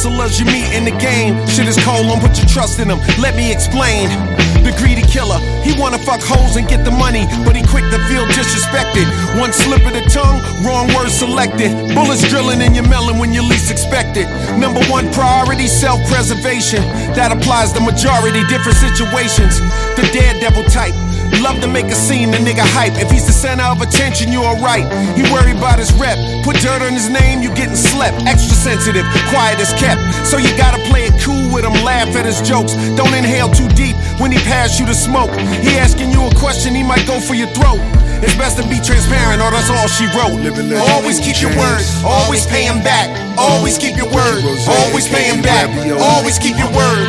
hustlers you meet in the game. Shit is cold, don't put your trust in them. Let me explain. The greedy killer, he wanna fuck hoes and get the money, but he quick to feel disrespected. One slip of the tongue, wrong word selected. Bullets drilling in your melon when you least expect it. Number one priority, self-preservation. That applies to majority, different situations. The daredevil type, love to make a scene, the nigga hype. If he's the center of attention, you alright. He worried about his rep. Put dirt on his name, you getting slept. Extra sensitive, quiet as kept. So you gotta play it cool with him, laugh at his jokes. Don't inhale too deep when he pass you the smoke. He asking you a question, he might go for your throat. It's best to be transparent, or that's all she wrote. Always keep your word, always pay him back. Always keep your word, always pay him back. Always keep your word.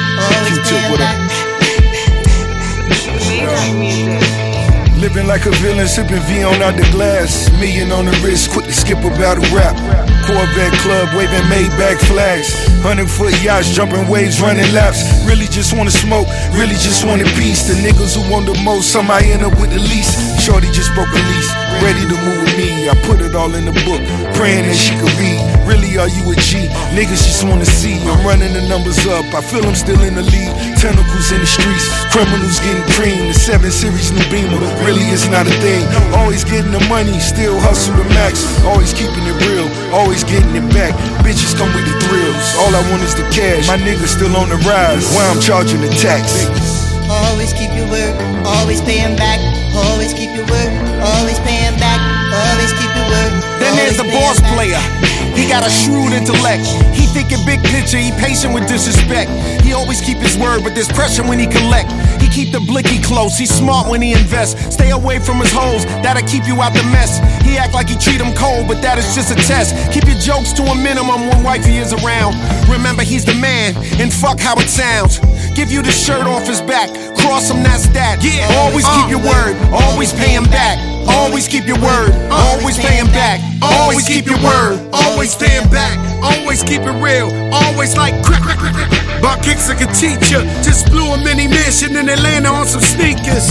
Living like a villain, sipping V on out the glass. Million on the wrist, quick to skip about a rap. Corvette club, waving Maybach flags. 100-foot yachts, jumping waves, running laps. Really just wanna smoke, really just wanted peace. The niggas who want the most, somebody end up with the least. Shorty just broke a lease, ready to move with me. I put it all in the book, praying that she could read. Really, are you a G? Niggas just wanna see. I'm running the numbers up, I feel I'm still in the lead. Tentacles in the streets, criminals getting cream. The 7 Series new Beamer, really it's not a thing. Always getting the money, still hustle the max. Always keeping it real, always getting it back. Bitches come with the thrills, all I want is the cash. My niggas still on the rise, why I'm charging the tax. Always keep your word, always pay him back. Always keep your word, always pay him back. Always keep your word. Then there's the boss player. He got a shrewd intellect. He thinking big picture, he patient with disrespect. He always keep his word, but there's pressure when he collect. He keep the blicky close, he's smart when he invests. Stay away from his hoes, that'll keep you out the mess. He act like he treat him cold, but that is just a test. Keep your jokes to a minimum when wifey is around. Remember he's the man, and fuck how it sounds. Give you the shirt off his back, cross him, that's that. Yeah. Always keep your word, always pay him back. Always keep your word, always pay him back. Always keep your word, always pay him back. Always keep it real, always like crack. Buck kicks like a teacher, just blew a mini mission in Atlanta on some sneakers.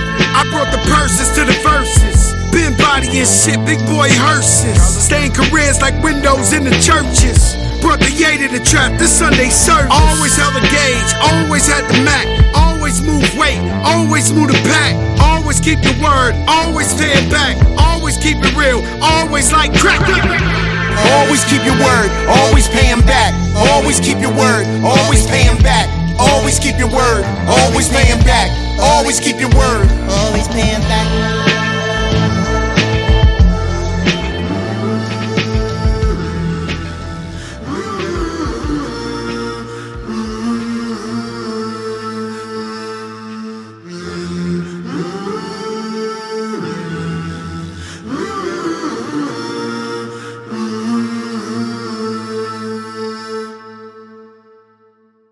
I brought the purses to the verses. Been bodying shit, big boy hearses. Staying careers like windows in the churches. Brought the yay to the trap, this Sunday service. Always held a gauge, always had the Mac. Always move weight, always move the pack. Always keep your word, always pay it back. Always keep it real, always like crack. Always keep your word, always pay him back. Always keep your word, always pay him back. Always keep your word, always pay him back. Always keep your word, always pay him back.